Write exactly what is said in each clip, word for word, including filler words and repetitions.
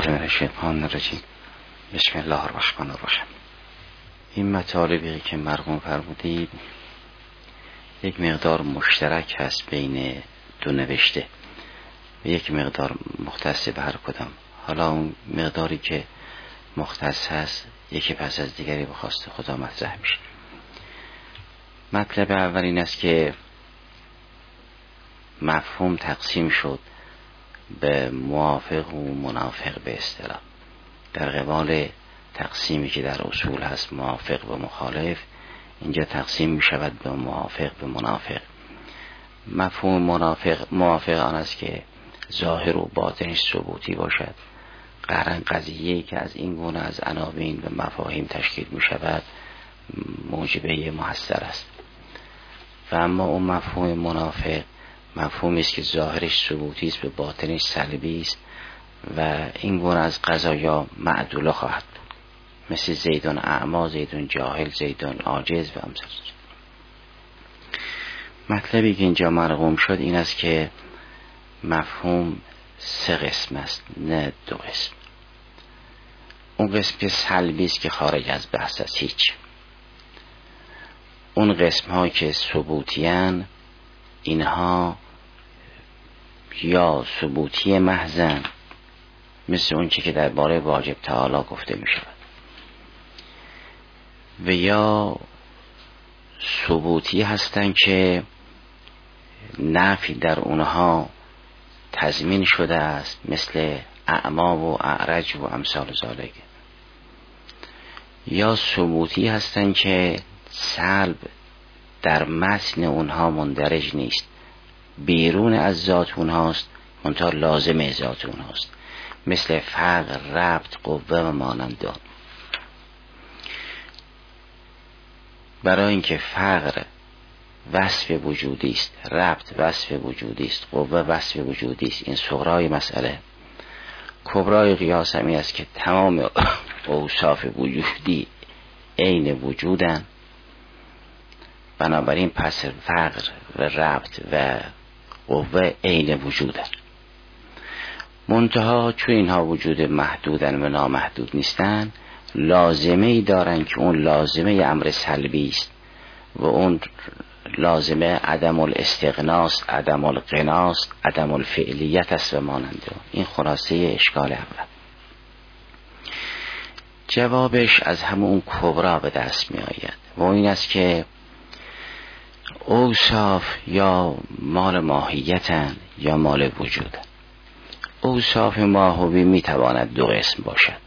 بالله من الشیطان الرجیم. بسم الله الرحمن الرحیم. این مطالبی که مرقوم فرمودید یک مقدار مشترک هست بین دو نوشته و یک مقدار مختص به هر کدام. حالا اون مقداری که مختص هست یکی پس از دیگری به خواست خدا مطرح میشه. مطلب اول این است که مفهوم تقسیم شد به موافق و منافق به اصطلاح. در قبال تقسیمی که در اصول هست موافق و مخالف، اینجا تقسیم می شود به موافق به منافق. مفهوم منافق موافق آن است که ظاهر و باطنش ثبوتی باشد. قرن قضیه‌ای که از این گونه از عناوین و مفاهیم تشکیل می شود موجبه محصر است. و اما اون مفهوم منافق مفهومی است که ظاهرش ثبوتی است به باطنش سلبی است و این گونه از قضایا معدوله خواهد بود، مثل زیدون اعما، زیدون جاهل، زیدون عاجز و امثال. مطلبی که اینجا مرقوم شد این است که مفهوم سه قسم است نه دو قسم. اون قسم که سلبی است که خارج از بحث است هیچ. اون قسم ها که ثبوتیان اینها یا ثبوتی محضن مثل اون چی که در باره واجب تعالی گفته می شود و یا ثبوتی هستند که نفی در اونها تضمین شده است مثل اعما و اعرج و امثال ذالک، یا ثبوتی هستند که سلب در متن اونها مندرج نیست، بیرون از ذات اونهاست منتها لازم ذات اونهاست، مثل فقر، ربط، قوه و مانند آن. برای اینکه فقر وصف وجودی است، ربط وصف وجودی است، قوه وصف وجودی است، این صغرای مسئله. کبرای قیاس همی است که تمام اوصاف وجودی عین وجودن، بنابراین پس فقر و ربط و قوه عین وجودن. منتها چون اینها وجود محدودن و نامحدود نیستن، لازمه ای دارن که اون لازمه امر سلبی است و اون لازمه عدم الاستغناست، عدم الغناست، عدم الفعلیت است و ماننده. این خلاصه اشکال اول. جوابش از همون کبرا به دست می آید و این است که اوصاف یا مال ماهیتن یا مال وجودن. اوصاف ماهوی می تواند دو قسم باشد.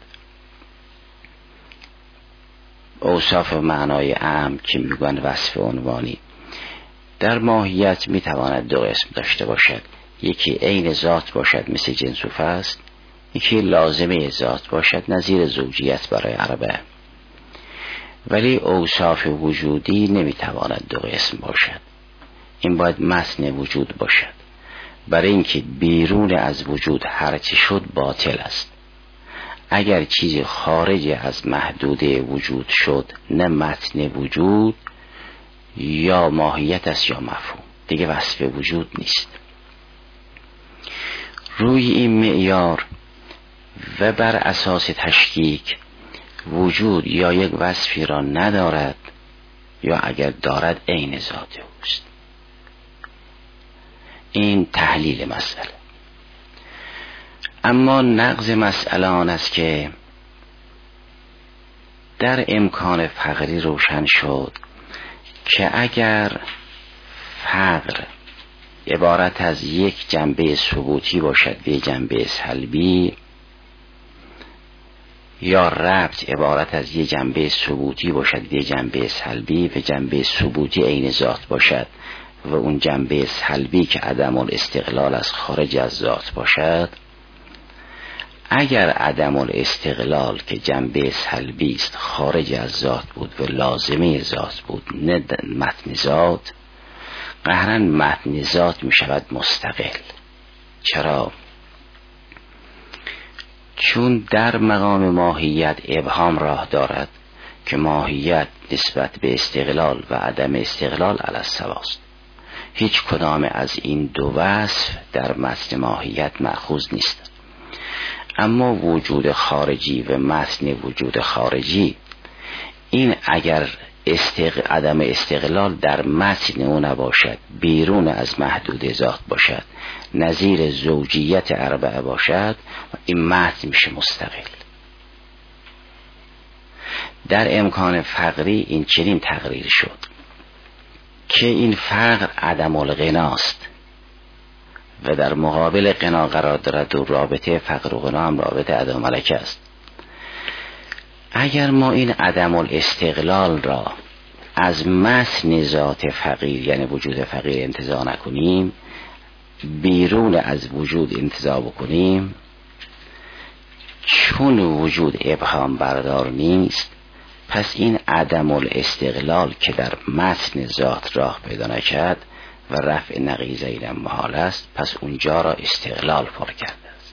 اوصاف معنای عام که میگویند وصف عنوانی در ماهیت می تواند دو قسم داشته باشد. یکی عین ذات باشد مثل جنس و فصل، یکی لازمه ذات باشد نظیر زوجیت برای عربه. ولی اوصاف وجودی نمی تواند دو قسم باشد. این باید متن وجود باشد، برای اینکه بیرون از وجود هرچی شد باطل است. اگر چیزی خارج از محدوده وجود شد نه متن وجود یا ماهیت است یا مفهوم، دیگه وصف وجود نیست. روی این معیار و بر اساس تشکیک وجود یا یک وصفی را ندارد یا اگر دارد عین ذات اوست. این تحلیل مسئله. اما نقض مسئله آن است که در امکان فقری روشن شد که اگر فقر عبارت از یک جنبه ثبوتی باشد به جنبه سلبی، یا ربط عبارت از یک جنبه ثبوتی باشد به جنبه سلبی و جنبه ثبوتی عین ذات باشد و اون جنبه سلبی که عدم الاستقلال از خارج از ذات باشد، اگر عدم الاستقلال که جنبه سلبی است خارج از ذات بود و لازمه ذات بود نه متن ذات، قهرا متن ذات می شود مستقل. چرا؟ چون در مقام ماهیت ابهام راه دارد که ماهیت نسبت به استقلال و عدم استقلال علی السواست. هیچ کدام از این دو وصف در متن ماهیت مأخوذ نیست. اما وجود خارجی و متن وجود خارجی، این اگر استق... عدم استقلال در متن او نباشد، بیرون از محدود ذات باشد، نظیر زوجیت اربعه باشد، این متن میشه مستقل. در امکان فقری این چنین تقریر شد که این فقر عدم الغناست و در مقابل غنا قرار دارد و رابطه فقر و غنا هم رابطه عدم ملکه است. اگر ما این عدم الاستقلال را از متن ذات فقیر یعنی وجود فقیر انتزاع نکنیم، بیرون از وجود انتزاع بکنیم، چون وجود ابهام بردار نیست، پس این عدم الاستقلال که در متن ذات راه پیدا نکرد و رفع نقیضین محال است، پس اونجا را استقلال پر کرده است.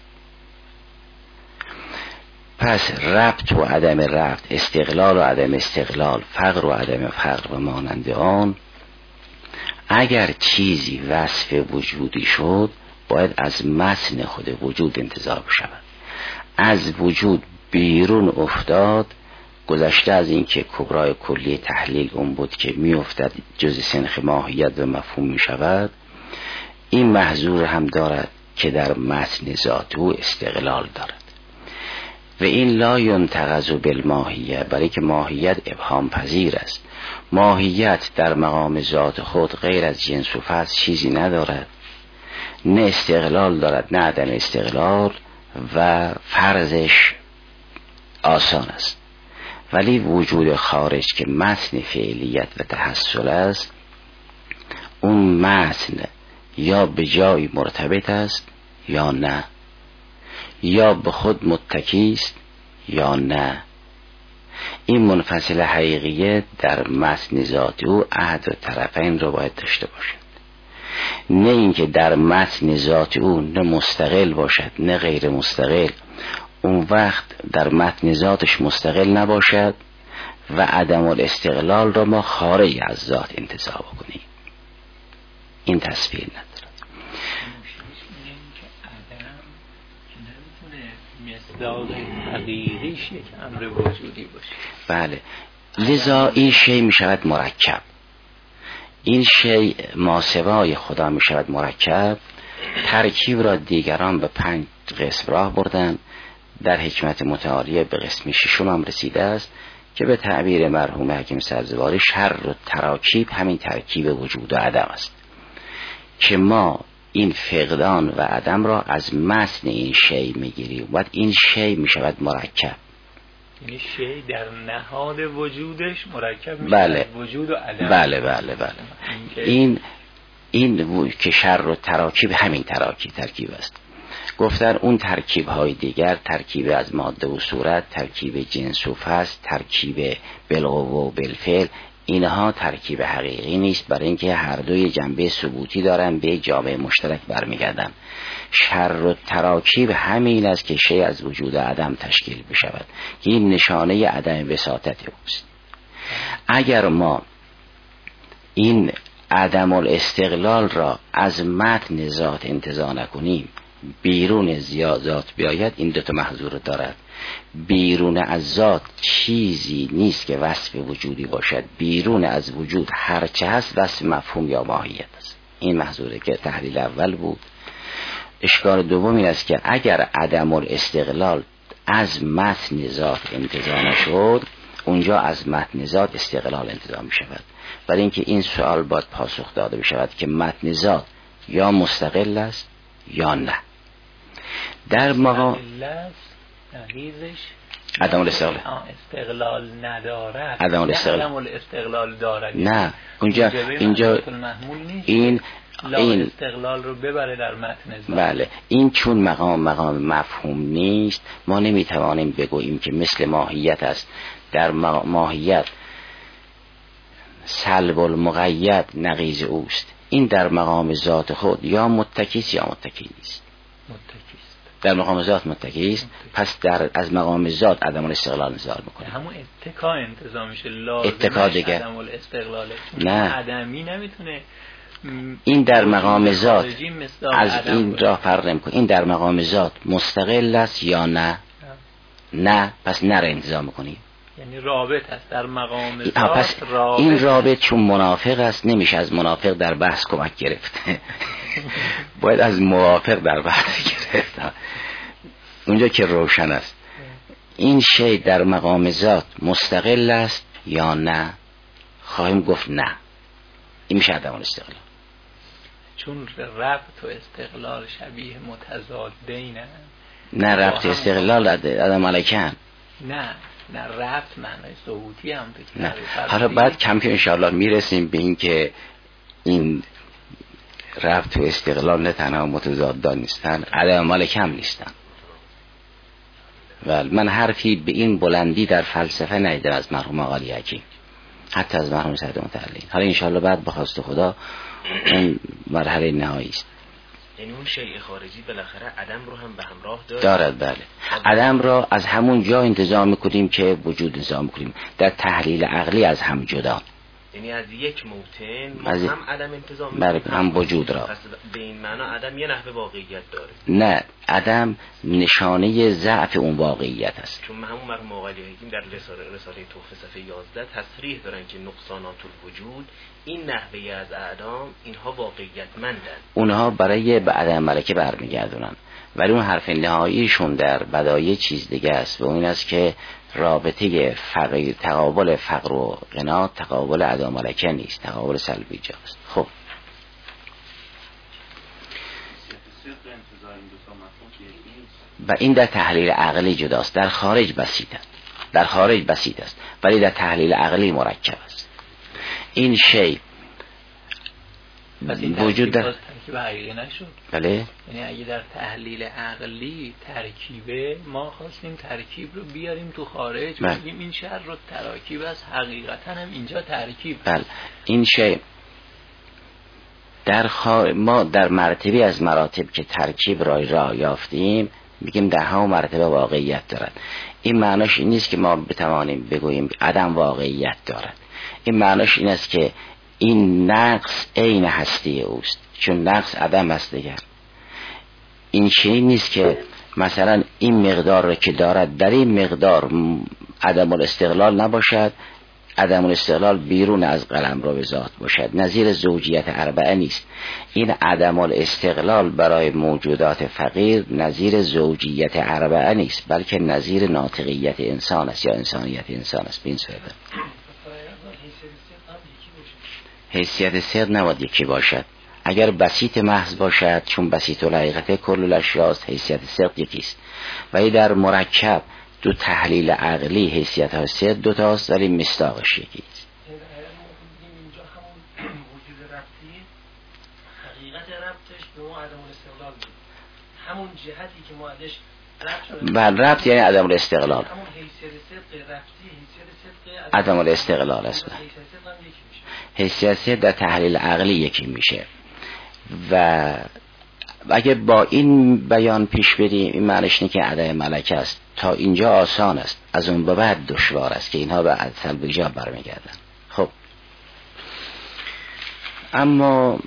پس ربط و عدم ربط، استقلال و عدم استقلال، فقر و عدم فقر و مانند آن، اگر چیزی وصف وجودی شد باید از متن خود وجود انتزاع بشود. از وجود بیرون افتاد، گذشته از این که کبرای کلی تحلیل اون بود که می افتد جز سنخ ماهیت و مفهوم می شود، این محظور هم دارد که در متن ذات او استقلال دارد و این لا ینتقض بالماهیه، برای که ماهیت ابهام پذیر است. ماهیت در مقام ذات خود غیر از جنس و فصل چیزی ندارد، نه استقلال دارد نه عدم استقلال و فرضش آسان است. ولی وجود خارج که متن فعلیت و تحصل است، اون متن یا به جای مرتبط است یا نه، یا به خود متکی است یا نه. این منفصل حقیقیت در متن ذات او عهد و طرفین رو باید داشته باشد، نه اینکه در متن ذات او نه مستقل باشد نه غیر مستقل. اون وقت در متن ذاتش مستقل نباشد و عدم الاستقلال را ما خارج از ذات انتزاع بکنیم. این تصویر ندارد. مصداق حقیقیش یک امر وجودی باشه. بله، لذا این شی می شود مرکب، این شی ماسوای خدا می شود مرکب. ترکیب را دیگران به پنج قسم راه بردن، در حکمت متعالیه به قسم ششم هم رسیده است که به تعبیر مرحوم حکیم سبزواری شر و تراکیب همین ترکیب وجود و عدم است که ما این فقدان و عدم را از متن این شی میگیریم و این شی میشود مرکب. یعنی شی در نهاد وجودش مرکب میشه. بله. وجود و عدم. بله بله بله. این این که شر و تراکیب همین تراکیب ترکیب است. گفتن اون ترکیب های دیگر، ترکیب از ماده و صورت، ترکیب جنس و فصل، ترکیب بالقوه و بالفعل، اینها ترکیب حقیقی نیست، برای اینکه هر دوی جنبه ثبوتی دارن، به جامعه مشترک برمیگردن. شر و تراکیب همین است که شی از وجود عدم تشکیل بشود که این نشانه عدم وساطت اوست. اگر ما این عدم الاستقلال را از متن ذات انتزاع نکنیم، بیرون ذات بیاید، این دو تا محظور دارد. بیرون از ذات چیزی نیست که وصف وجودی باشد، بیرون از وجود هرچه هست وصف مفهوم یا ماهیت است. این محظوره که تحلیل اول بود. اشکال دوم این است که اگر عدم الاستقلال از متن ذات انتزاع نشد، اونجا از متن ذات استقلال انتزاع می شود. برای اینکه این سوال باید پاسخ داده بشود که متن ذات یا مستقل است یا نه. در مقام عدم الاستقلال استقلال ندارد، عدم الاستقلال عدم الاستقلال دارد، نه اونجا اینجا این این استقلال رو ببره در متن ذات. بله، این چون مقام مقام مفهوم نیست، ما نمیتوانیم بگوییم که مثل ماهیت است. در ماهیت سلب المقید نقیض اوست. این در مقام ذات خود یا متکیست یا متکی نیست. متکیست. در مقام ذات متکیست، پس در از مقام ذات عدم الاستقلال انتزاع میکنه. همون اتکا انتزاع میشه. لازمش اتکا دیگه عدم الاستقلاله. نه، عدمی نمیتونه این در مقام ذات از این راه فرق نمی‌کنه. این در مقام ذات مستقل است یا نه؟ نه، پس نه را انتزاع می‌کنی. یعنی رابط است در مقام ذات. پس رابط این رابط چون منافق است نمیشه از منافق در بحث کمک گرفت. باید از موافق در بحث گرفت. اونجا که روشن است این شی در مقام ذات مستقل است یا نه؟ خواهیم گفت نه. این میشه عدم الاستقلال. چون ربط و استقلال شبیه متضادین. نه ربط استقلال عدم ملکه. نه نه ربط معنی ثبوتی هم نه. حالا بعد کم که انشاءالله میرسیم به این که این ربط و استقلال نه تنها متضادان نیستن، عدم ملکه هم نیستن. ولی من حرفی به این بلندی در فلسفه ندیدم از مرحوم آقای حکیم، حتی از مرحوم سید متعلی. حالا انشاءالله بعد به خواست خدا اون مرحله نهایی است. یعنی اون شیء خارجی بالاخره عدم رو هم به همراه داره. دارد بله. عدم را از همون جا انتزاع میکنیم که وجود انتزاع میکنیم، در تحلیل عقلی از هم جدا. یعنی از یک موطن ما از هم عدم انتزاع میکنیم بله هم وجود را. پس به این معنا عدم یه نحوه واقعیت داره. نه، عدم نشانه ضعف اون واقعیت است. چون همون مرحوم آقای حکیم در رساله رساله توفیق صفحه یازده تصریح دارن که نقصانات الوجود این نحوه از اعدام اینها واقعیتمندن. اونها برای به عدم ملکه برمیگردونن، ولی اون حرف نهاییشون در بدایع چیز دیگه است و اون است که رابطه فقر تقابل فقر و غنا تقابل عدم ملکه نیست، تقابل سلبی جاست. خب و این در تحلیل عقلی جداست، در خارج بسیط است، در خارج بسیط است ولی در تحلیل عقلی مرکب است. این شی وجود در ترکیب حقیقی نشد. بله. یعنی اگه در تحلیل عقلی ترکیبه، ما خواستیم ترکیب رو بیاریم تو خارج بگیم این شر رو تراکیب است، حقیقتا هم اینجا ترکیب. بله. این شی در خار... ما در مرتبه از مراتب که ترکیب را را یافتیم میگیم در همون مرتبه واقعیت دارد. این معناش این نیست که ما بتوانیم بگوییم عدم واقعیت دارد. این معناش این است که این نقص عین هستی اوست، چون نقص عدم است دیگر. این شی نیست که مثلا این مقدار را که دارد در این مقدار عدم الاستقلال نباشد، عدم الاستقلال بیرون از قلم رو به ذات باشد، نظیر زوجیت اربعه نیست. این عدم الاستقلال برای موجودات فقیر نظیر زوجیت اربعه نیست، بلکه نظیر ناطقیت انسان است یا انسانیت انسان است. به این صورت حیثیت صدق نباید یکی باشد. اگر بسیط محض باشد، چون بسیط الحقیقت کل الاشیاء است، حیثیت صدق یکیست. ولی در مرکب دو تحلیل عقلی حیثیت های صدق دو تاست ولی مصداقش یکیست. اینجا همون وجود ربطی حقیقت ربطش به اون عدم الاستقلال بود. همون جهتی که ما ازش ربط بل ربط یعنی عدم الاستقلال. همون حیثیت صدق ربطی حیثیت صدق عدم الاستقلال است. حیثیت صدق در تحلیل عقلی یکی میشه و اگه با این بیان پیش بریم این معنیش اینه که عدم ملکه است. تا اینجا آسان است، از اون به بعد دشوار است که اینها به اصل بجا برمیگردن. خب اما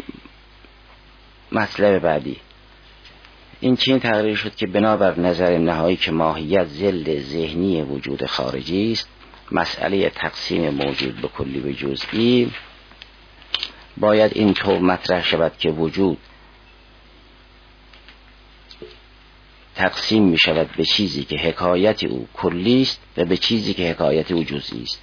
مطلب بعدی این چین تقریر شد که بنابر نظر نهایی که ماهیت ذل ذهنی وجود خارجی است، مسئله تقسیم موجود به کلی به جزئی باید این طور مطرح شود که وجود تقسیم می شود به چیزی که حکایت او کلی است و به چیزی که حکایت او جزئی است.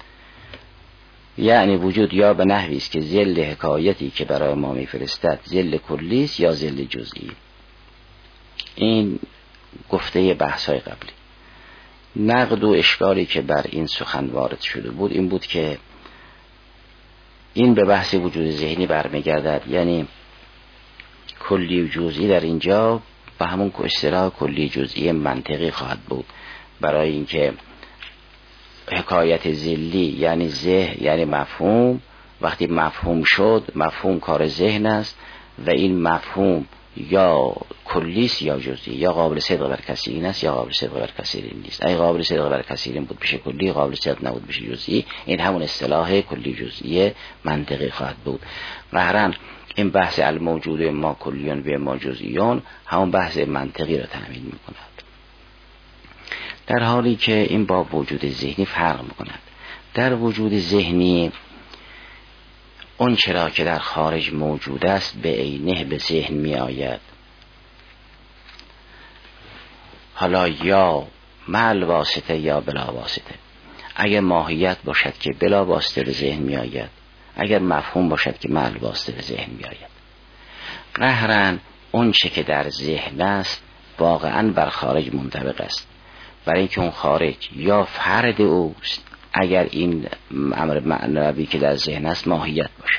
یعنی وجود یا به نحوی است که ذل حکایتی که برای ما می فرستد ذل کلی است یا ذل جزئی. این گفته بحث های قبلی. نقد و اشکالی که بر این سخن وارد شده بود این بود که این به بحث وجود ذهنی برمیگردد، یعنی کلی و جزئی در اینجا با همون اصطلاح کلی جزئی منطقی خواهد بود، برای اینکه حکایت ذلی یعنی ذهن یعنی مفهوم، وقتی مفهوم شد مفهوم کار ذهن است و این مفهوم یا کلیست یا جزئی، یا قابل صدق بر کثیرین است یا قابل صدق بر کثیرین نیست. اگه قابل صدق بر کثیرین بود بشه کلی، قابل صدق نبود بشه جزئی. این همون اصطلاح کلی جزئی منطقی خواهد بود. قهرن این بحث الموجود ما کلیون به ما جزئیون همون بحث منطقی را تأمین میکند، در حالی که این با وجود ذهنی فرق میکند. در وجود ذهنی اون چرا که در خارج موجود است به عینه به ذهن می آید، حالا یا مع واسطه یا بلا واسطه. اگر ماهیت باشد که بلا واسطه به ذهن می آید، اگر مفهوم باشد که مع واسطه به ذهن می آید. قهرن اون چه که در ذهن است واقعا بر خارج منطبق است، برای اینکه اون خارج یا فرد اوست اگر این امر معنوی که در ذهن است ماهیت باشد،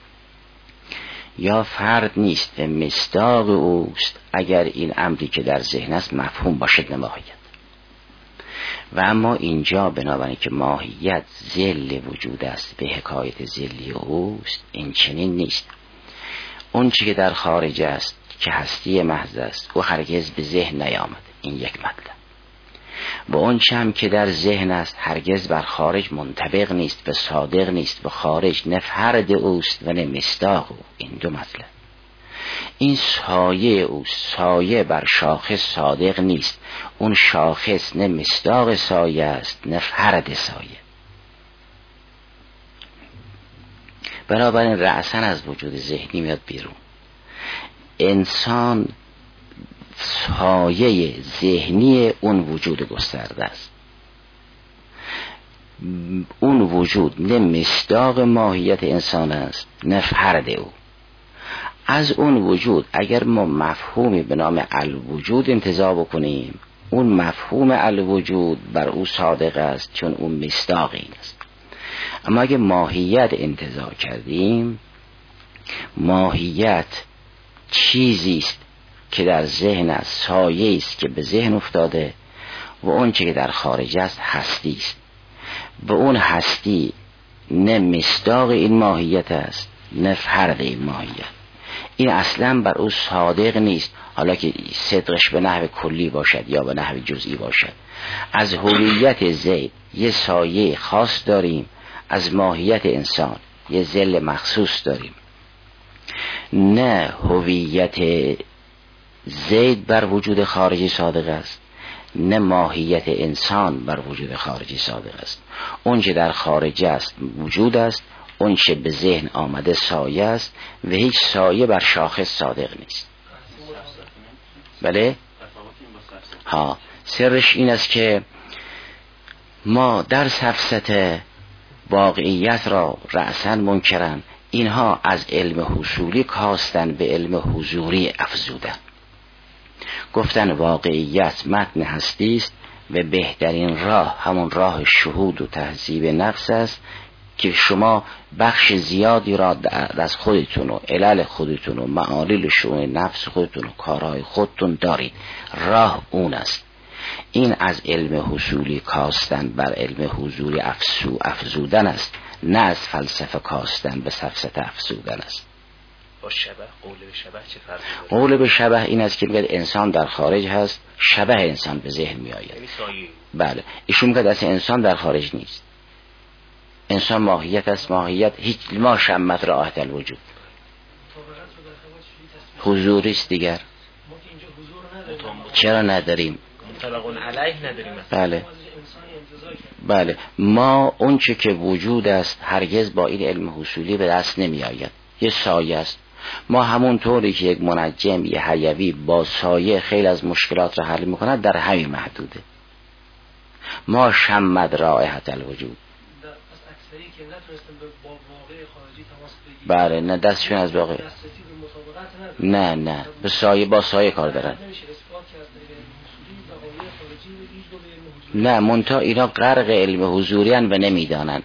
یا فرد نیست و مصداق اوست اگر این امری که در ذهن است مفهوم باشد نه ماهیت. و اما اینجا بنابراین که ماهیت ذل وجود است به حکایت ذلی اوست، این چنین نیست. اون چی که در خارج است که هستی محض است او هرگز به ذهن نیامد، این یک مطلب. و اون چی هم که در ذهن است هرگز بر خارج منطبق نیست و صادق نیست و خارج نه فرد اوست و نه مصداق او، این دو مطلب. این سایه او، سایه بر شاخص صادق نیست، اون شاخص نه مصداق سایه است نه فرد سایه. بنابراین رأساً از وجود ذهنی میاد بیرون. انسان سایه ذهنی اون وجود گسترده است. اون وجود نه مصداق ماهیت انسان است نه فرد او. از اون وجود اگر ما مفهومی به نام الوجود انتزاع بکنیم، اون مفهوم الوجود بر او صادق است چون اون مصداق این است. اما اگر ماهیت انتزاع کردیم، ماهیت چیزی است که در ذهن است، سایه است که به ذهن افتاده، و اون چه که در خارج است هستی است، و اون هستی نه مصداق این ماهیت است نه فرد این ماهیت. این اصلا بر او صادق نیست، حالا که صدقش به نحو کلی باشد یا به نحو جزئی باشد. از هویت زید یه سایه خاص داریم، از ماهیت انسان یه ذل مخصوص داریم. نه هویت زید بر وجود خارجی صادق است، نه ماهیت انسان بر وجود خارجی صادق است. اون چه در خارج است وجود است، اون چه به ذهن آمده سایه است و هیچ سایه بر شاخص صادق نیست. بله؟ ها، سرش این است که ما در سفسطه واقعیت را رأساً منکرن، اینها از علم حصولی کاستن به علم حضوری افزودن. گفتن واقعیت متن هستی است و بهترین راه همون راه شهود و تهذیب نفس است که شما بخش زیادی را از خودتون و علل خودتون و معالل شؤون نفس خودتون و کارهای خودتون دارید. راه اون است. این از علم حصولی کاستن بر علم حضوری افسو افزودن است، نه از فلسفه کاستن به سفسطه افزودن است. با شبه، قول به شبه چه فرقی داره؟ قول به شبه این است که میگه انسان در خارج هست، شبه انسان به ذهن می آید. یعنی سایه. بله، ایشون میگه اصلا انسان در خارج نیست، انسان ماهیت است. ماهیت هیچ ما شمت راحت الوجود حضوری است دیگر. چرا نداریم؟ مطلقاً علیه نداریم. بله بله، ما اون چه که وجود است هرگز با این علم حصولی به دست نمی آید، یه سایه است. ما همون طوری که یک منجم یه حیوی با سایه خیلی از مشکلات را حل میکند، در همین محدوده. ما شمد رائحت الوجود. بله، نه دستشون از واقع، نه نه به سایه، با سایه کار دارن. نه منتها اینا غرق علم حضوری هن و نمیدانن.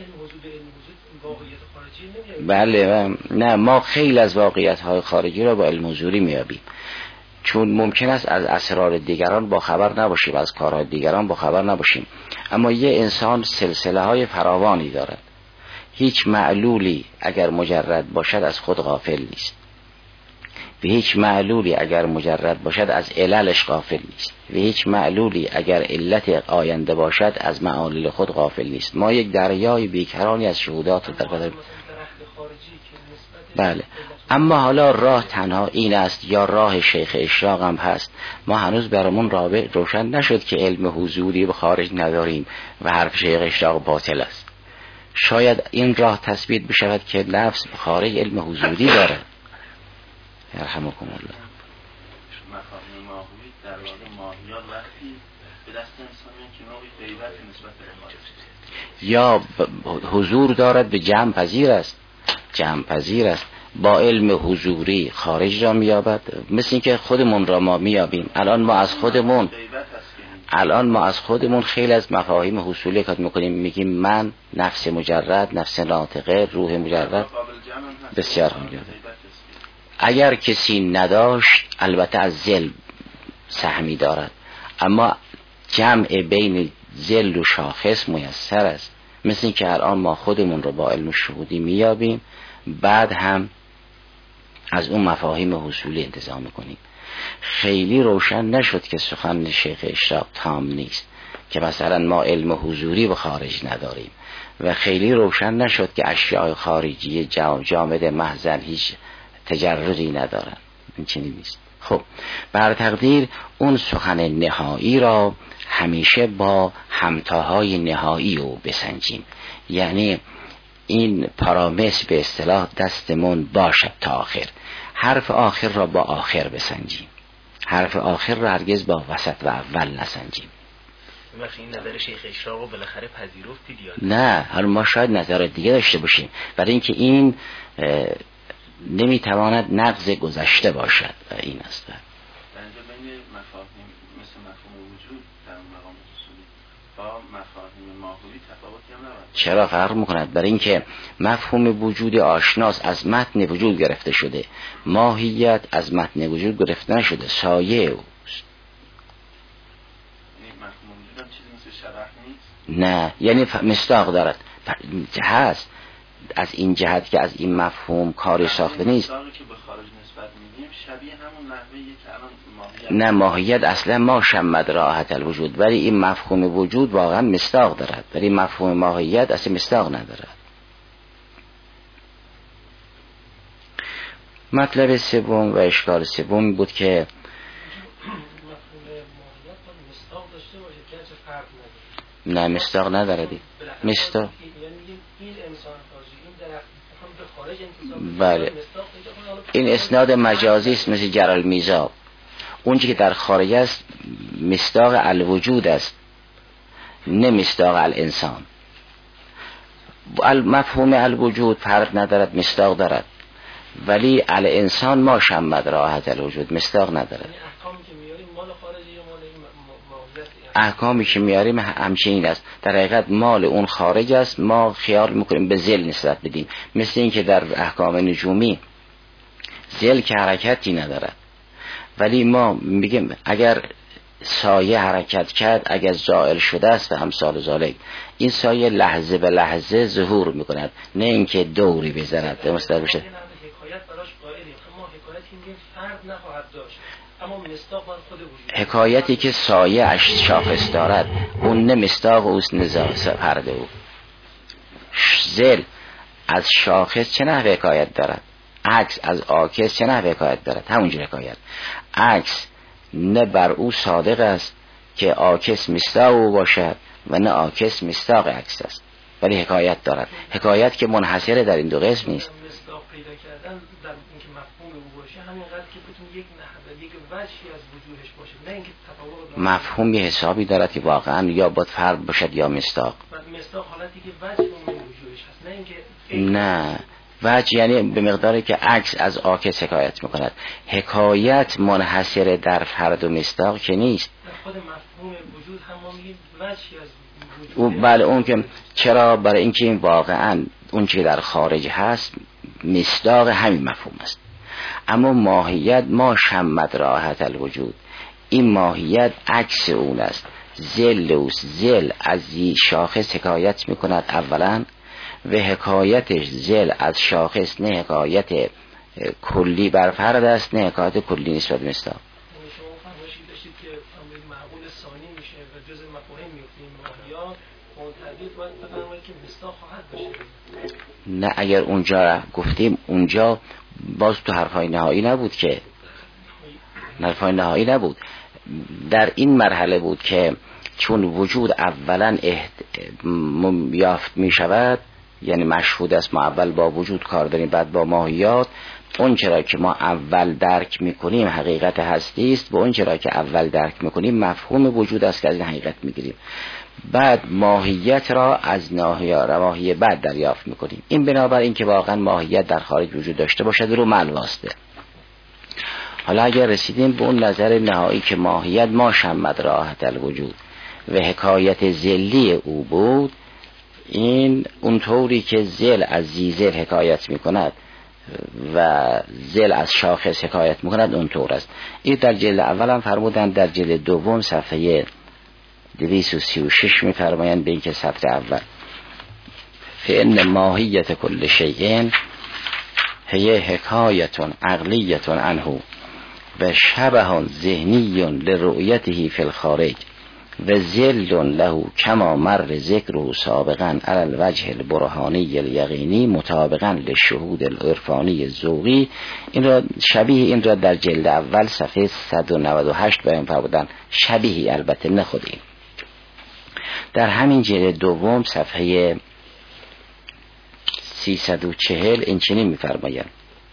بله نه، ما خیلی از واقعیت های خارجی را با علم حضوری میابیم، چون ممکن است از اسرار دیگران با خبر نباشیم، از کارهای دیگران با خبر نباشیم. اما یه انسان سلسله های فراوانی دارد، هیچ معلولی اگر مجرد باشد از خود غافل نیست. به هیچ معلولی اگر مجرد باشد از عللش غافل نیست، به هیچ معلولی اگر علت آینده باشد از معالل خود غافل نیست. ما یک دریای بیکرانی از شهودات رو در بدر. بله، اما حالا راه تنها این است یا راه شیخ اشراق هم هست. ما هنوز برامون رابع روشن نشد که علم حضوری به خارج نداریم و حرف شیخ اشراق باطل است. شاید این راه تثبیت بشود که نفس به خارج علم حضوری داره. یرحمکم الله. مفاهیم ماهوی در واقع ماهیات وقتی به دست انسان که نوعی غیبت نسبت به خارج یا حضور دارد به جمع پذیر است، جمع پذیر است، با علم حضوری خارج را میابد، مثل اینکه خودمون را ما میابیم. الان ما از خودمون الان ما از خودمون خیلی از مفاهیم حصولی کات میکنیم، میگیم من نفس مجرد، نفس ناطقه، روح مجرد. بسیار خوب. اگر کسی نداشت البته از ذل سهمی دارد، اما جمع بین ذل و شاخص میسر است، مثل این که الان ما خودمون رو با علم شهودی میابیم، بعد هم از اون مفاهیم حصولی انتزاع میکنیم. خیلی روشن نشد که سخن شیخ اشراق تام نیست، که مثلا ما علم حضوری به خارج نداریم، و خیلی روشن نشد که اشیاء خارجی جامد محضن هیچ تجردی ندارن. این چنین نیست. خب بر تقدیر اون سخن نهایی را همیشه با همتاهای نهایی رو بسنجیم، یعنی این پارامتر به اصطلاح دستمون باشد تا آخر. حرف آخر را با آخر بسنجیم، حرف آخر را هرگز با وسط و اول نسنجیم. وقتی این نظر شیخ اشراق رو بالاخره پذیرفتید یا نه؟ حالا ما شاید نظر دیگه داشته باشیم، برای اینکه این نمیتواند نقض گذشته باشد. این است بنده بین مفاهیم مثل مفهوم وجود در مقام اصولی با مفاهیم ماهوی تفاوتی هم ندارد. چرا فرق میکند؟ برای اینکه مفهوم وجود آشناس از متن وجود گرفته شده، ماهیت از متن وجود گرفته نشده، سایه اوست. یعنی مفهوم وجود هم چیزی مثل شبح نیست؟ نه، یعنی مصداق دارد، هست از این جهت که از این مفهوم کاری ساخته نیست. مصداقی که به خارج نسبت میدیم شبیه همون نحوهیه که الان ماهیت. نه، ماهیت اصلا ما شمد راحت الوجود، ولی این مفهوم وجود واقعا مصداق دارد، ولی مفهوم ماهیت اصلا مصداق ندارد. مطلب سوم و اشکال سوم بود که نه مصداق ندارد. مصداق بله، این اسناد مجازی است مثل جرال میزاب. اون چیزی که در خارج است مصداق الوجود است، نه مصداق الانسان. مفهوم الوجود فرق ندارد، مصداق دارد، ولی الانسان ما شمد راحت الوجود مصداق ندارد. احکامی که میاریم همچنین است، در حقیقت مال اون خارج است، ما خیال میکنیم به ذل نسبت بدیم. مثل این که در احکام نجومی ذل که حرکتی ندارد، ولی ما میگیم اگر سایه حرکت کرد اگر زائل شده است و امثال ذالک، این سایه لحظه به لحظه ظهور میکند، نه اینکه دوری بزند به مستقر بشه. حکایت براش قائلیم، اما حکایت این فرد نخواهد داشت، اما مصداق بر خود وجود. حکایتی که سایه اش شاخص دارد اون نه مصداق اوست، نزاع پرده او. ذل از شاخص چه نحوه حکایت دارد، عکس از عاکس چه نحوه حکایت دارد، همونجور حکایت. عکس نه بر او صادق است که عاکس مصداق او باشد و نه عاکس مصداق عکس است، ولی حکایت دارد. حکایت که منحصره در این دو قسم نیست. مصداق پیدا کردن در اینکه مفهوم او باشه همینقدر که بتون یک نحوه یک وجهی از وجودش باشه، نه اینکه تفاوت. مفهوم یه حسابی دارد که واقعا یا باید فرد باشد یا مصداق. مصداق حالتی که وجه اون وجودش هست، نه اینکه نه وجه یعنی به مقداری که عکس از عاکس حکایت میکند. حکایت منحصر در فرد و مصداق که نیست. خود مفهوم وجود هم ما میگیم وجهی از وجود. او بله، اون که چرا؟ برای اینکه این واقعا اون چیزی در خارج هست مصداق همین مفهوم است. اما ماهیت ما شمد راحت الوجود، این ماهیت عکس اون است، ذل اوست. ذل از یه شاخص حکایت میکند اولا، و حکایتش ذل از شاخص نه حکایت کلی بر فرد است، نه حکایت کلی نسبت به مصداق. شما فرمایشی داشتید که معقول ثانی میشه و جز مفاهیم میفته این ماهیات منتقد باید بفرمایید که مصداق خواهد باشه. نه اگر اونجا گفتیم اونجا باز تو حرفای نهایی نبود که حرفای نهایی نبود، در این مرحله بود که چون وجود اولا احت... یافت می شود، یعنی مشهود است، ما اول با وجود کار داریم بعد با ماهیات، اون چرا که ما اول درک میکنیم حقیقت هستی است و اون چرا که اول درک میکنیم مفهوم وجود است که از این حقیقت میگیریم، بعد ماهیت را از ناحیه رواحی بعد دریافت میکنیم. این بنابراین که واقعا ماهیت در خارج وجود داشته باشد رو ملواسته. حالا اگر رسیدیم به اون نظر نهایی که ماهیت ما شمد راحت الوجود و حکایت ذلی او بود، این اونطوری که ذل از زیزل حکایت میکند و ذل از شاخص حکایت میکند اونطور است. این در جلد اول هم فرمودن، در جلد دوم صفحه دویست و سی و شش میفرمایند به این که سطر اول فإن ماهیت کل شیء هی حکایتون عقلیتون عنه و شبه ذهنی لرؤیته فی الخارج و ذل له کما مر ذکره سابقا علی الوجه البرهانی الیقینی مطابقا للشهود العرفانی الذوقی. این را شبیه این را در جلد اول صفحه صد و نود و هشت بیان فرمودند، شبیه البته نه خود این. در همین جلد دوم صفحه سیصد و چهل این چنین می‌فرمایند،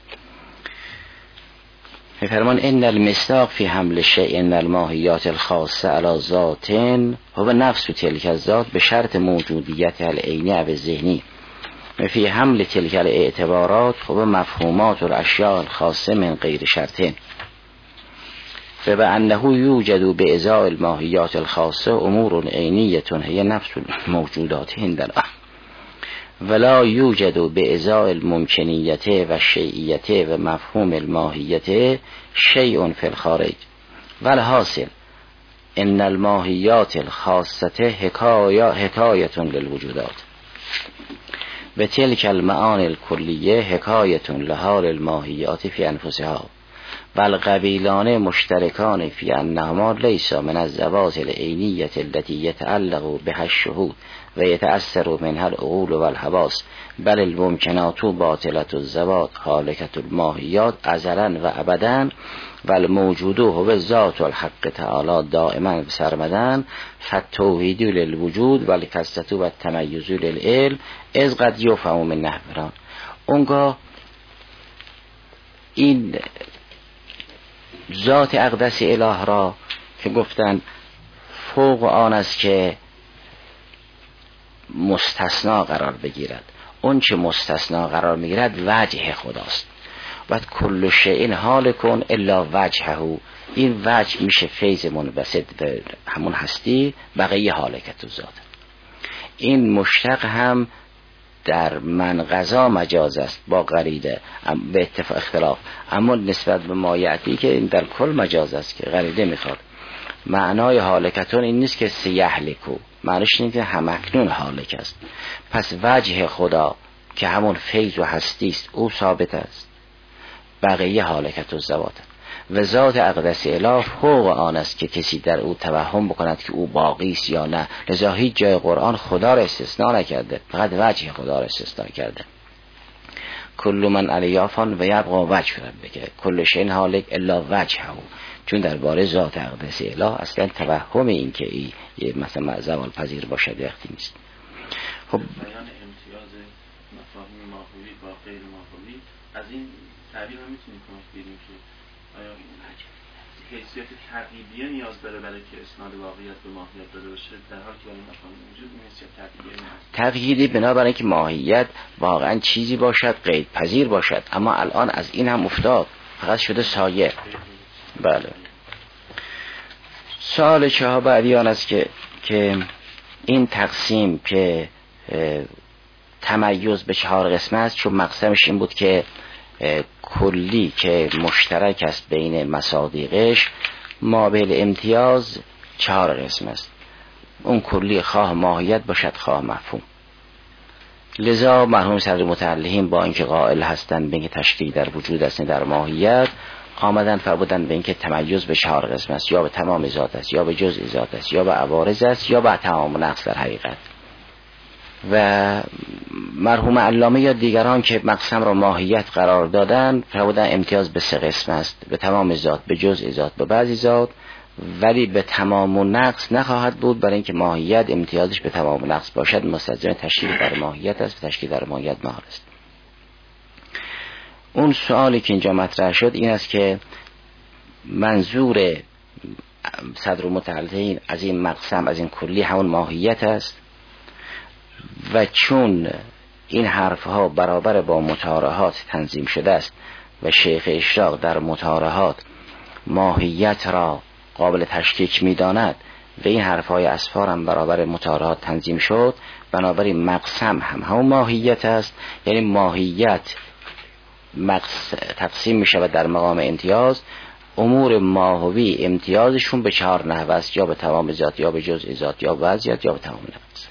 می‌فرمان ان المصداق فی حمل شیء ان الماهیات الخاصه علی ذات هو نفس تلک الذات به شرط موجودیت العینی و ذهنی و فی حمل تلک الاعتبارات هو مفهومات الاشیاء الخاصه من غیر شرطین و به انه یوجد به ازای الماهیات الخاصه امور عینیه هی نفس الموجودات هندل ولا یوجد به ازای الممکنیت و شیعیت و مفهوم الماهیت شیء فی الخارج والحاصل ان الماهیات الخاصه حکایه حکایه للوجودات و تلک المعانی الکلیه حکایه لحال الماهیات فی انفسها والقبیلان مشترکان فی انهما لیس من الذوات العینیه التي يتعلق بها الشهود و یتأثر منها العقول و الحواس بل الممکنات باطلة الذوات هالکة الماهیات ازلا و ابدا و الموجود هو ذات الحق تعالی دائما سرمدا فالتوحید للوجود و الکثرة و التمیز للعلم از قد یفهم من نحوران. اونگاه این ذات اقدس اله را که گفتن فوق آن است که مستثنا قرار بگیرد، اون چه مستثنا قرار میگیرد وجه خداست. بعد کل شیء هالکون الا وجهه، این وجه میشه فیض منبسط به همون هستی، بقیه هالکت ذات. این مشتق هم در من غذا مجاز است با غریده به اتفاق اختلاف، اما نسبت به مایعتی که این در کل مجاز است که غریده میخواد. معنای هالکتون این نیست که سیهلکو، معنیش اینه که همکنون هالک است. پس وجه خدا که همون فیض و هستی است او ثابت است، بقیه هالکت و ذوات و ذات اقدس اله فوق آن است که کسی در او توهم بکند که او باقی است یا نه. لذا هیچ جای قرآن خدا را استثناء نکرده، فقط وجه خدا را استثناء کرده. کل من علیها فان و یبقی وجه ربک کل شیء هالک الا وجهه، چون درباره ذات اقدس اله اصلا توهم این که ای مثلا زوال پذیر باشد وقتی نیست. خب بیان امتیاز مفاهیم ماهوی با غیر ماهوی از این تعبیر هم میتونیم کمک بگیریم که آیا حیثیت ترغیبیه نیاز داره برای که اسناد واقعیت به ماهیت داده باشه، در حالی که این مفاهیم وجود نیست، یا ترغیبیه نیست؟ تغییری بنابراین که ماهیت واقعا چیزی باشد قید پذیر باشد، اما الان از این هم افتاد، فقط شده سایه. بله. سوال چه بعدیان است که که این تقسیم که تمیز به چهار قسمه است، چون مقسمش این بود که کلی که مشترک است بین مصادیقش ما به امتیاز چهار قسم است. اون کلی خواه ماهیت باشد خواه مفهوم. لذا مرحوم صدر متعلهین با اینکه قائل هستند به اینکه تشکیل در وجود است در ماهیت، آمدن فرمودن به اینکه تمیز به چهار قسم است، یا به تمام ذات است، یا به جزء ذات است، یا به عوارض است، یا به تمام نقص در حقیقت. و مرحوم علامه یا دیگران که مقسم را ماهیت قرار دادن فرمودن امتیاز به سه قسم است، به تمام ذات، به جزء ذات، به بعضی ذات، ولی به تمام و نقص نخواهد بود، برای اینکه ماهیت امتیازش به تمام و نقص باشد مستلزم تشکیل در ماهیت است و تشکیل در ماهیت مهار است. اون سوالی که اینجا مطرح شد این است که منظور صدر متعلهین از این مقسم، از این کلی همون ماهیت است و چون این حرفها برابر با متارهات تنظیم شده است و شیخ اشراق در متارهات ماهیت را قابل تشکیک می داند و این حرفهای اسفار هم برابر متارهات تنظیم شد، بنابراین مقسم هم همون ماهیت است، یعنی ماهیت مقس... تقسیم می شود در مقام امتیاز. امور ماهوی امتیازشون به چهار نحوه است، یا به تمام ذات، یا به جزء ذات، یا به بعضیات، یا به تمام نقص.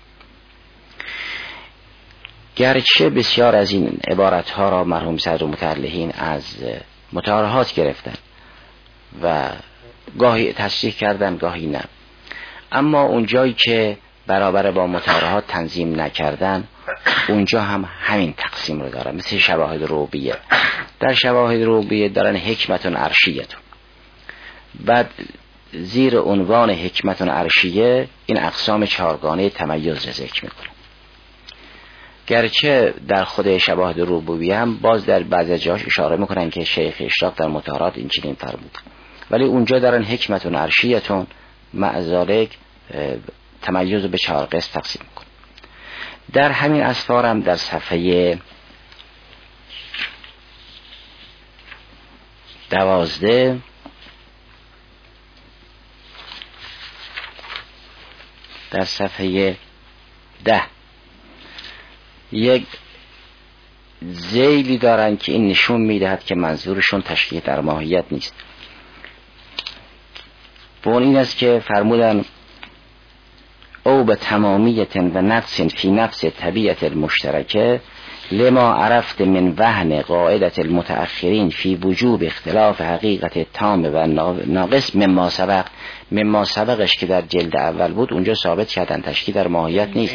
گرچه بسیار از این عبارت ها را مرحوم صدر متعلهین از متارهات گرفتن و گاهی تصریح کردن گاهی نه، اما اونجایی که برابر با متارهات تنظیم نکردن اونجا هم همین تقسیم رو دارن. مثل شواهد روبیه، در شواهد روبیه دارن حکمتون عرشیتون، بعد زیر عنوان حکمتون عرشیه این اقسام چهارگانه تمیز را ذکر میکنه. گرچه در خود شواهد روبیه هم باز در بعضی جاش اشاره میکنن که شیخ اشراق در متارات این چنین فرمود، ولی اونجا دارن حکمتون عرشیتون معذالک تمیز به چهار قسم تقسیم میکنه. در همین اسفار هم در صفحه دوازده در صفحه ده یک ذیلی دارن که این نشون میدهد که منظورشون تشکیل در ماهیت نیست. و این است که فرمودن او به تمامیت و نقص فی نفس طبیعت المشترکه لما عرفت من وهن قاعدت المتأخرین فی وجوب اختلاف حقیقت تام و ناقص مما سبق. مما سبقش که در جلد اول بود اونجا ثابت کردن تشکیل در ماهیت نیست.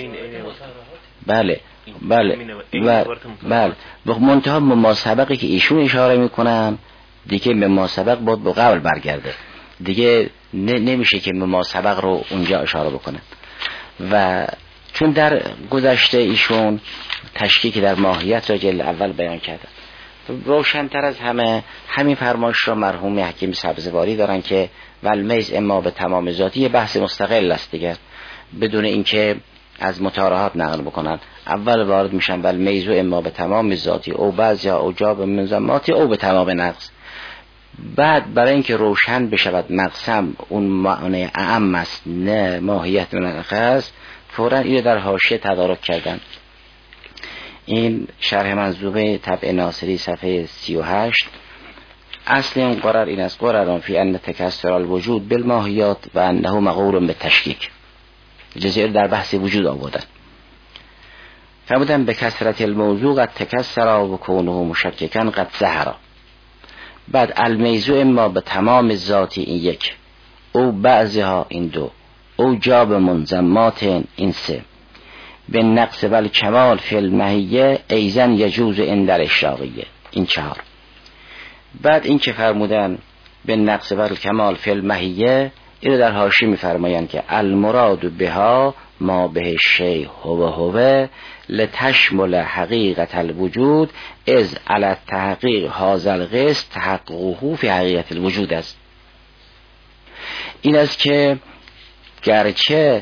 بله بله بله بله منتها مما سبقی که ایشون اشاره میکنن دیگه مما سبق بود به قبل برگرده، دیگه نمیشه که مما سبق رو اونجا اشاره بکنن. و چون در گذشته ایشون تشکیک در ماهیت را جلد اول بیان کردن، روشن‌تر از همه همین فرمایش را مرحوم حکیم سبزواری دارن که والمیز اما به تمام ذاتی بحث مستقل است دیگه، بدون اینکه از متارهات نقل بکنن. اول وارد میشن والمیز اما به تمام ذاتی او بعضی او جاب منظماتی او به تمام نقص. بعد برای اینکه روشن بشود مقسم اون معنی اعم است نه ماهیت منقه است، فوراً اینو در حاشیه تدارک کردن. این شرح منظومه طبع ناصری صفحه سی و هشت. اصل این قرار این است قراران فی ان تکسر الوجود بالماهیات و انه مقور به تشکیک. جزئیات در بحث وجود آوردن، فرمودن به کثرت الموضوع قد تکسر و کونه مشککا قد ظهر. بعد المیزو اما به تمام ذاتی این یک، او بعضها این دو، او جاب منظمات این سه، به نقص و الکمال فی الماهیه ایزن یجوز اندر اشراقیه این چهار. بعد این که فرمودن به نقص و الکمال فی الماهیه اینو در حاشیه میفرمایند که المراد بها ما به شیء هو هو لتشمل حقیقت الوجود از علی تحقیق هذا القسط تحققه فی حقیقت الوجود است. این است که گرچه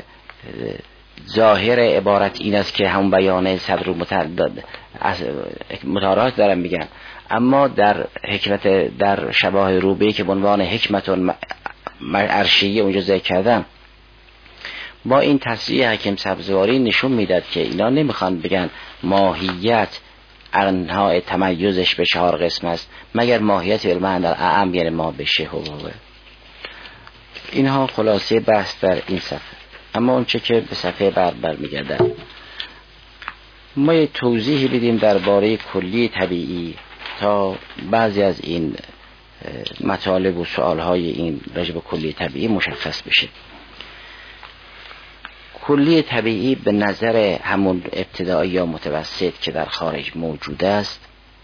ظاهر عبارت این است که هم بیانه صدر متارات دارن میگن، اما در حکمت در شباه روبی که به عنوان حکمت عرشیه اونجا ذکر کردم، با این تصریح حکیم سبزواری نشون میداد که اینا نمیخوان بگن ماهیت انواع تمیزش به چهار قسم است مگر ماهیت علم در اعم یعنی ما بشه هو هو. اینها خلاصه بحث در این صفحه. اما اون چه که به صفحه بعد برمیگردن ما یه توضیحی بدیم درباره کلی طبیعی تا بعضی از این مطالب و سوالهای این راجع به کلی طبیعی مشخص بشه. کلی طبیعی به نظر همون ابتدایی یا متوسط که در خارج موجود است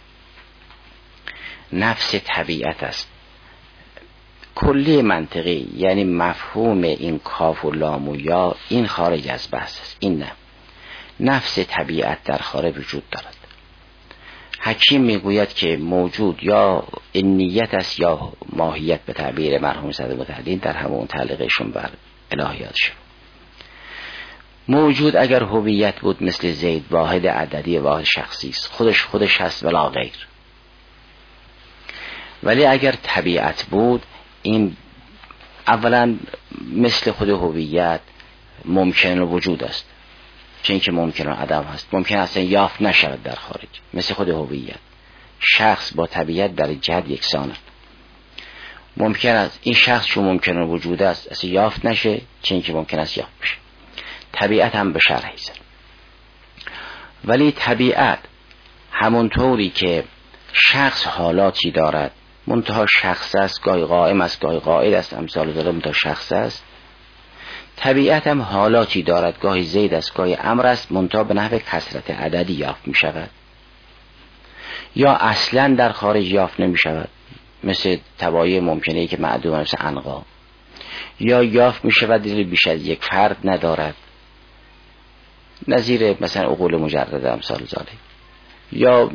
نفس طبیعت است. کلی منطقی یعنی مفهوم این کاف و لام و یا این خارج از بحث است. این نه، نفس طبیعت در خارج وجود دارد. حکیم میگوید که موجود یا انیت است یا ماهیت به تعبیر مرحوم صدر متحدین در همون تعلیقشون بر الهیاتشون. موجود اگر هویت بود مثل زید واحد عددی واحد شخصی است، خودش خودش هست ولا غیر. ولی اگر طبیعت بود این اولا مثل خود هویت ممکن وجود است، چون که ممکن عدم هست، ممکن اصلا یافت نشود در خارج. مثل خود هویت شخص با طبیعت در جهت یکسان است. ممکن است این شخص چون ممکن وجود است اصلا یافت نشه، چون که ممکن است یافت بشه. طبیعت هم به شرحی است. ولی طبیعت همونطوری که شخص حالاتی دارد، منتها شخص است، گاهی قائم است گاهی قاعد است، امثال ذلك، منتها شخص است. طبیعت هم حالاتی دارد، گاهی زید است گاهی امر است، منتها به نحو کثرت عددی یافت می شود یا اصلا در خارج یافت نمی شود، مثل طبایع ممکنه ای که معدوم مثل عنقا، یا یافت می شود بیش از یک فرد ندارد، نظیر مثلا عقول مجرده امثال ذلك، یا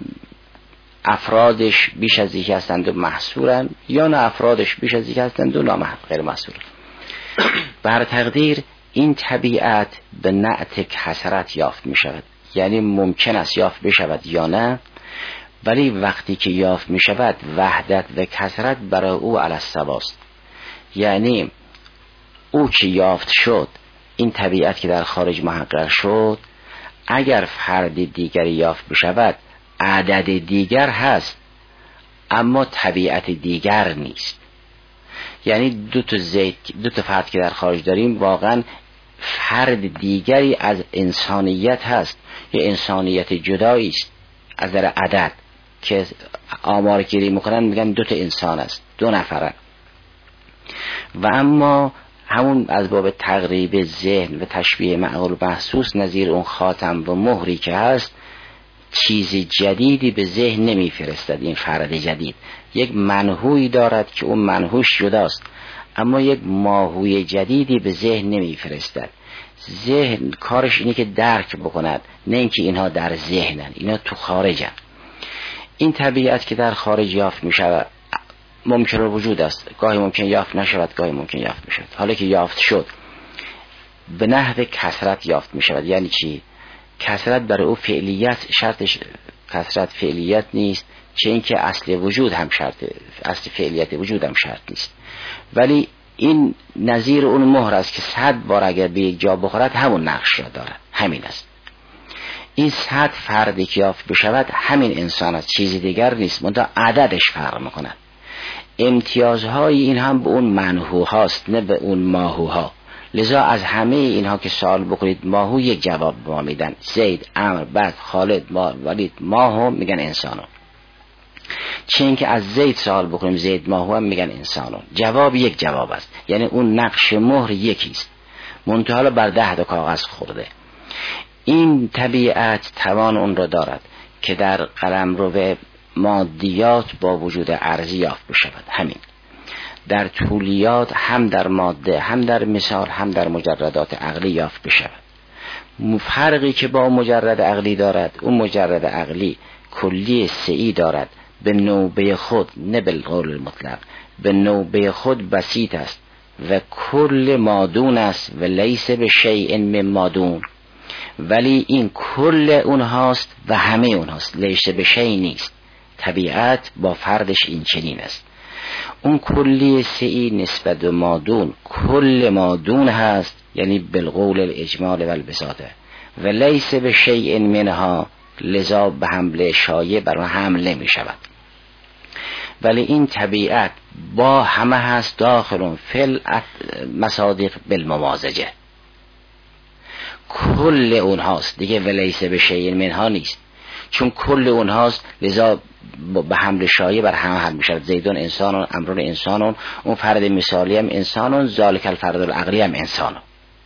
افرادش بیش از یک هستند و محصورند، یا نه افرادش بیش از یک هستند و نامحصور غیر محصور. بر تقدیر این طبیعت به نعت کثرت یافت می شود، یعنی ممکن است یافت بشود یا نه، ولی وقتی که یافت می شود وحدت و کثرت برای او علی السواست. یعنی او که یافت شد، این طبیعت که در خارج محقق شد، اگر فرد دیگری یافت بشود عدد دیگر هست اما طبیعت دیگر نیست. یعنی دو تا زید دو تا فرد که در خارج داریم واقعا فرد دیگری از انسانیت هست، یه انسانیت جدایی است از در عدد که آمار گیری میکنن میگن دو تا انسان است، دو نفرن. و اما همون از باب تقریب ذهن و تشبیه معقول و محسوس نظیر اون خاتم و مهری که هست، چیز جدیدی به ذهن نمیفرستد. این فرد جدید یک منهوی دارد که اون منهوش جداست، اما یک ماهوی جدیدی به ذهن نمیفرستد. ذهن کارش اینه که درک بکند، نه اینکه اینها در ذهنن، اینا تو خارجن. این طبیعت که در خارج یافت می شود ممکن وجود است، گاهی ممکن یافت نشود گاهی ممکن یافت می شود. حالا که یافت شد به نحو کثرت یافت می شود. یعنی چی؟ کثرت برای او فعلیت شرطش کثرت فعلیت نیست، چه اینکه اصل وجود هم شرط، اصل فعلیت وجود هم شرط نیست. ولی این نظیر اون مهر است که صد بار اگر به یک جا بخورد همون نقش را دارد. همین است. این صد فردی که یافت بشود همین انسان است، چیزی دیگر نیست، منتها عددش فرق میکند. امتیازهای این هم به اون منهو هاست نه به اون ماهو ها. لذا از همه اینها که سوال بکنید ماهو یک جواب ما میدن، زید، عمر، بعد خالد، ما، ولید، ماهو میگن انسانو. چون که از زید سوال بکنیم زید ماهو هم میگن انسانو. جواب یک جواب است، یعنی اون نقش مهر یکیست، منتها بر ده تا کاغذ خورده. این طبیعت توان اون را دارد که در قلمرو مادیات با وجود ارزی یافت بشود. همین در طولیات هم در ماده هم در مثال هم در مجردات عقلی یافت بشود. فرقی که با مجرد عقلی دارد، اون مجرد عقلی کلی سعی دارد به نوبه خود، نه بالقول المطلق، به نوبه خود بسیط است و کل مادون است و لیس به شیء من مادون. ولی این کل اونهاست و همه اونهاست، لیس به شیء نیست. طبیعت با فردش این چنین است. اون کلی سعی نسبت به مادون کل مادون هست، یعنی بالقول الاجمال و البساطه، و لیس به شیء منها، لذا به حمله شایع بر حمله می شود. ولی این طبیعت با همه هست، داخلون فل مصادیق بالممازجه. کل اونهاست دیگه، ولیس به شیء منها نیست، چون کل اونهاست لذا به حمل شایع بر همه حل میشود. زیدون انسانون، امرون انسانون، اون فرد مثالی هم انسانون، ذالک الفرد العقلی هم انسانون.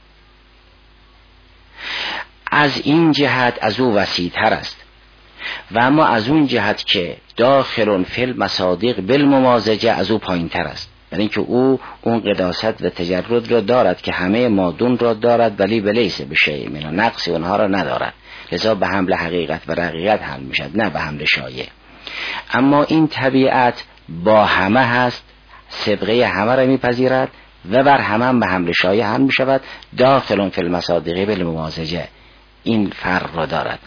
از این جهت از او وسیع‌تر است. و اما از اون جهت که داخل فی المصادیق بالممازجه از او پایین‌تر است، یعنی اینکه او اون قداست و تجرد را دارد که همه مادون را دارد ولی ولیس به شیء منها، نقص اونها را ندارد، لذا به حمل حقیقت و رقیقت حمل میشد نه به حمل شایع. اما این طبیعت با همه هست، سبقه همه را میپذیرد و بر همه هم به حمل شایع حمل میشود. داخل فی المصادیق بالممازجه این فرق را دارد.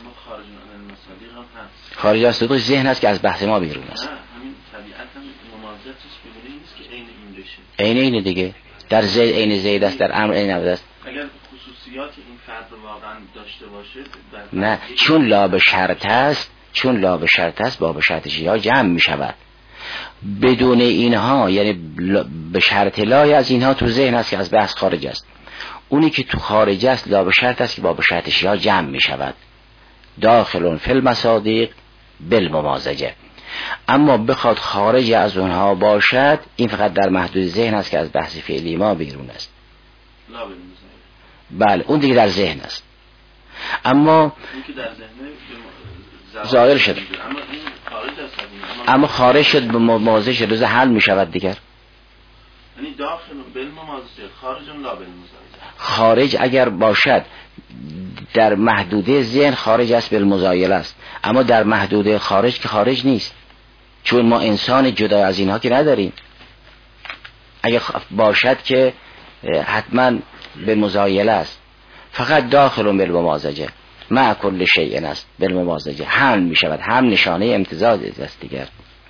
خارج از صدق ذهن است که از بحث ما بیرون است. همین طبیعت هم ممازجهش بگونه نیست که عین این بشه. عین این دیگه، در زید عین زید است، در امر عین عبد است. اگر خصوصیات این فرد رو واقعا داشته باشه نه، چون لا به شرط است، چون لا به شرط است با به شرط شیعه جمع می شود. بدون اینها یعنی به شرط لای از اینها تو ذهن است که از بحث خارج است. اونی که تو خارج است لا به شرط است که با به شرط شیعه جمع می شود. داخلون فی المصادیق بالممازجه. اما بخواد خارج از اونها باشد این فقط در محدود ذهن است که از بحث فعلی ما بیرون است. لا بالمزایده. بله اون دیگه در ذهن است. اما اون که در ذهن ظاهر شد، اما این خارج است. اما خارج شد به ممازجه شد روز حل می شود دیگر. یعنی داخل بالممازجه خارج لا بالمزایده. خارج اگر باشد در محدوده ذهن خارج است بالمزایله است، اما در محدوده خارج که خارج نیست، چون ما انسان جدا از اینها که نداریم. اگر باشد که حتما بالمزایله است، فقط داخل بالممازجه مع کل شیء است، بالممازجه حمل می شود، هم نشانه امتزاج است دیگر.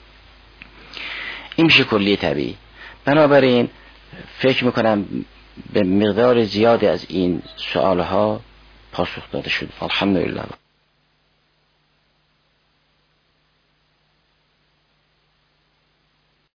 این میشه کلی طبیعی. بنابراین فکر میکنم به مقدار زیادی از این سوالها پاسخ داده شد. الحمدلله.